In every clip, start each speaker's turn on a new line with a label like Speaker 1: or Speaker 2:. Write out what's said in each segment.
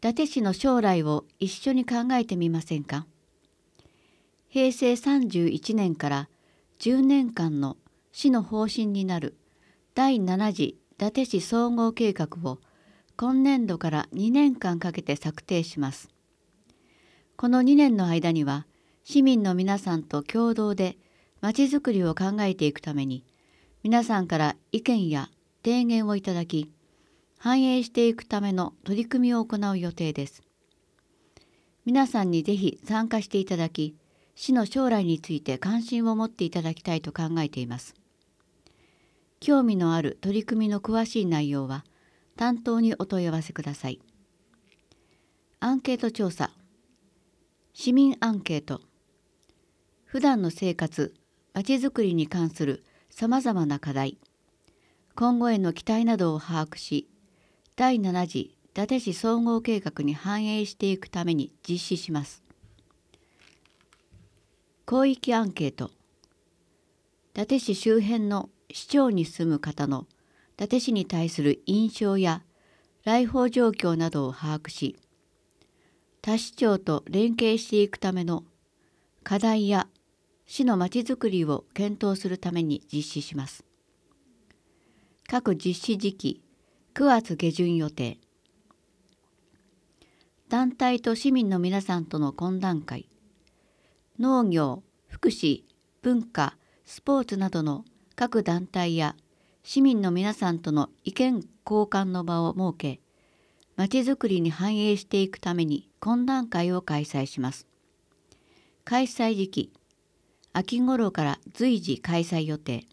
Speaker 1: 伊達市の将来を一緒に考えてみませんか。平成31年から10年間の市の方針になる第7次伊達市総合計画を今年度から2年間かけて策定します。この2年の間には市民の皆さんと共同でまちづくりを考えていくために皆さんから意見や提言をいただき反映していくための取り組みを行う予定です。皆さんにぜひ参加していただき、市の将来について関心を持っていただきたいと考えています。興味のある取り組みの詳しい内容は担当にお問い合わせください。アンケート調査、市民アンケート、普段の生活、まちづくりに関するさまざまな課題、今後への期待などを把握し、第7次伊達市総合計画に反映していくために実施します。広域アンケート、伊達市周辺の市町に住む方の伊達市に対する印象や来訪状況などを把握し、他市町と連携していくための課題や市のまちづくりを検討するために実施します。各実施時期、9月下旬予定。団体と市民の皆さんとの懇談会、農業、福祉、文化、スポーツなどの各団体や市民の皆さんとの意見交換の場を設け、まちづくりに反映していくために懇談会を開催します。開催時期、秋頃から随時開催予定。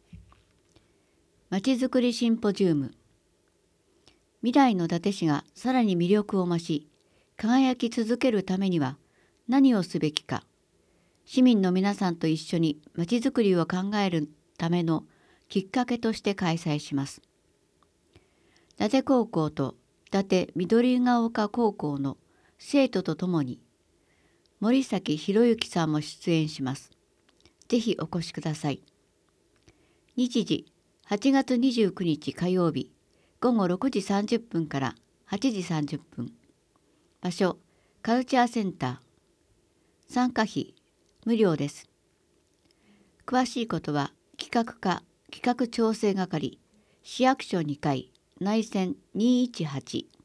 Speaker 1: まちづくりシンポジウム、未来の伊達市がさらに魅力を増し、輝き続けるためには何をすべきか、市民の皆さんと一緒にまちづくりを考えるためのきっかけとして開催します。伊達高校と伊達緑ヶ丘高校の生徒とともに、森崎博之さんも出演します。ぜひお越しください。日時、8月29日火曜日、午後6時30分から8時30分。場所、カルチャーセンター。参加費、無料です。詳しいことは、企画課、企画調整係、市役所2階、内線218。